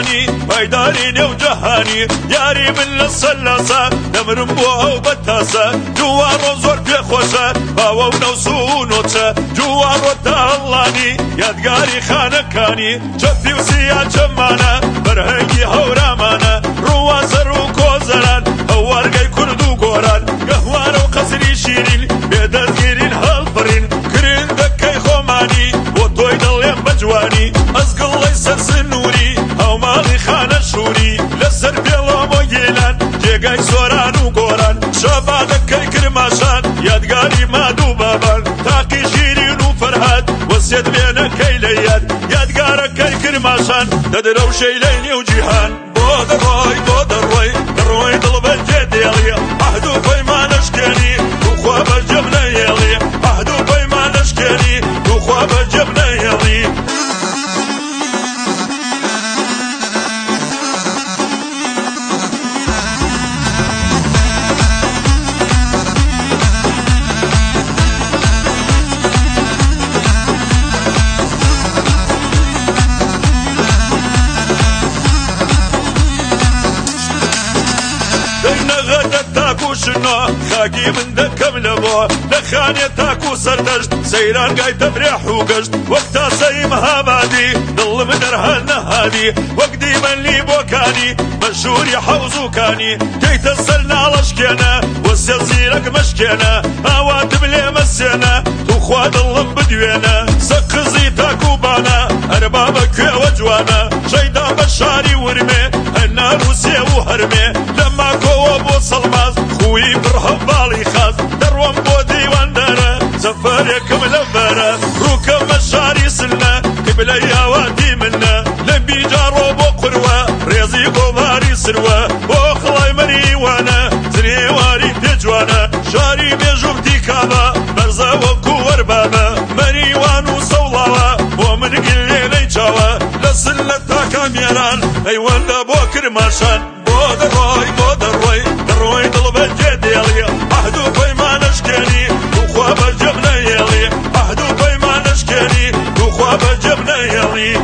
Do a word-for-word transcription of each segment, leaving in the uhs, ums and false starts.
جوانی پایداری نێو جەهانی یاری من لە سەلاسە دەمرم بۆ ئەو بەتاسە جووارۆ زۆر پێخۆشە باوە و نەوسو و نۆچە جووارۆ تاڵانی یادگاری خانەکانی چەپی و سیان چەمانە بەرهەنگی هەورامانە ڕوازەر و کۆزەران ئەو وەرگەی کورد و گۆران گەهوارە و قەسری شیرین بێدەستگیرین هەڵبڕین کرندەکەی خۆمانی بۆ تۆی دڵێم بەجوانی ئەزگڵەی سەر سنووری هەوماڵی خانە شووری لەسەر پێڵۆم و گێلان جێگای سۆران و گۆران شەبادەکەی کرماشان یادگاری مادوو بابان تاقی شیرین و فەرهاد وەسێت وێنەکەی لە یاد یادگارەکەی کرماشان دەدرە و شەیلەی نێو جیهان بۆ دەڕۆی بۆ دەڕۆی دەڕۆی دڵبەرجێ دێڵی عەهد و پەیمانەشکێنی توخوا بەرجەم نەهێڵی عەهد و پەیمانەشکێنی توخوا بەرجەم نەهێڵی خاکی من دەکەم لە بۆ لە خانێ تاکو سەردەشت سەیران گای تەبرێح و گەشت وەک تاسەی مەهابادی دڵم دەرهە نەهادی وەک دیمەنلی بۆکانی مەشهوری حەوز و کانی تێیتە سەر ناڵەشکێنە وەسێ زیرەک مەشکێنە ئاواتم لێ مەسێنە توخوا دڵم بدوێنە سەقزی تاکو بانە ئەربابە کوێوە جوانە شەیدا بە شاری ورمێ هەنار و سێ و هەرمێ لە ماکۆوە بۆ سەڵماز خوی پڕ هەڤاڵی خاز دەڕوەم بۆ دیواندارە سەفەرێکم لە بەرە ڕووکەمە شاری سلنە قبلەی ئاواتی منە لە بیجاڕۆ بۆ قوروە ڕێزی گۆڤاری سروە بۆ خڵای مەریوانە زرێواری پێجوانە شاری بێژووتی کابە بەرزە وەکو وەربابە مەریوان و سەوڵاوە بۆ من گلێنەی چاوە لە سلنە تاکە مێران ئەیوەندە بۆ کرماشان بۆ دەڕۆی بۆ دەڕۆی دەڕۆی دڵبەرجێ دێڵی عەهد و پەیمانەشکێنی توخوا بەرجەم نەهێڵی عەهد و پەیمانەشکێنی توخوا بەرجەم نەهێڵی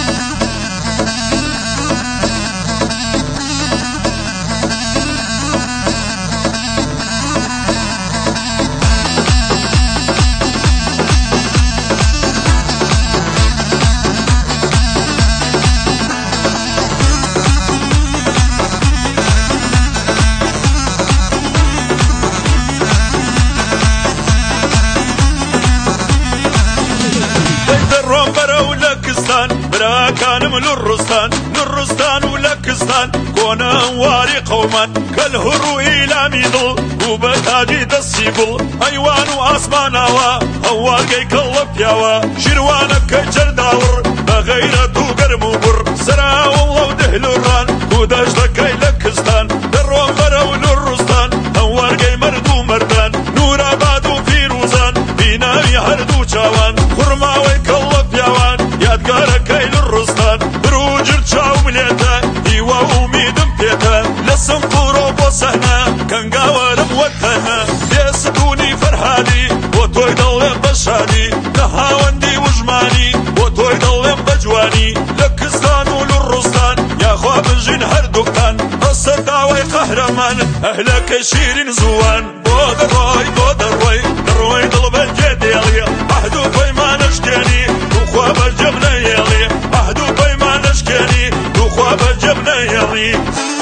براكانم للرستان للرستان ولكستان كونا واري قومان كالهرو إلامي ظل وبتاجي دسيبل أيوان واسماناوا هواقي كاللب ياوا شروانك كجرداور بغيرتو قرمو بر سرا والله ودهلو الران ودجدك لكستان دروان برو للرستان هواقي مردو مردان نورا بادو فيروزان بيناوي هردو چاوان خرماوي كاللب ياوان یادگارەکەی لڕستان بروجر چاو ملێتە هیوا ئومیدم پێتە لە سنفڕۆ بۆ سەهنە کەنگاوەرم وەتەنە دێستونی فەرهادی بۆ تۆی دڵێم بە شادی لە هاوەندی وژمانی بۆ تۆی دڵێم بە جوانی لە کستان و لڕستان یاخوا بژین هەردووکتان بەسەر داوای قەهرەمان ئەهلەکە شیرین زووان بۆ دەڕۆی بۆ دەڕۆی دەڕۆی دڵبەرجێ دێڵی عەهد و پەیمانەشکێنی توخوا بەرجەم نەهێڵی عەهد و پەیمانەشکێنی توخوا بەرجەم نەهێڵی